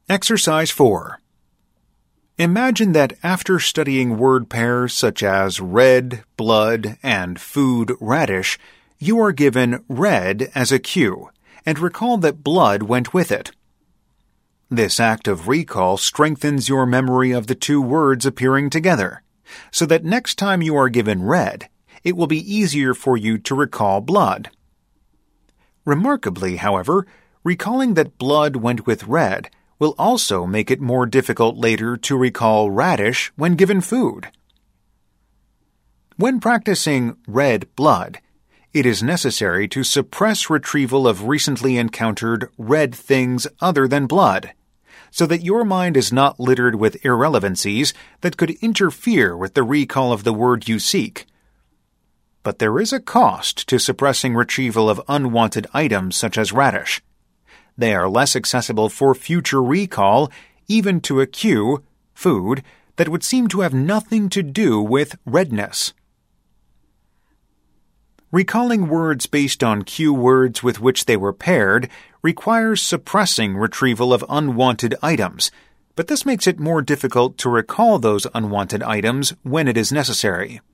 Exercise 4. Imagine that after studying word pairs such as red, blood, and food, radish, you are given red as a cue, and recall that blood went with it. This act of recall strengthens your memory of the two words appearing together, so that next time you are given red, it will be easier for you to recall blood. Remarkably, however, recalling that blood went with red will also make it more difficult later to recall radish when given food. When practicing red blood, it is necessary to suppress retrieval of recently encountered red things other than blood, so that your mind is not littered with irrelevancies that could interfere with the recall of the word you seek. But there is a cost to suppressing retrieval of unwanted items such as radish. They are less accessible for future recall, even to a cue, food, that would seem to have nothing to do with redness. Recalling words based on cue words with which they were paired requires suppressing retrieval of unwanted items, but this makes it more difficult to recall those unwanted items when it is necessary.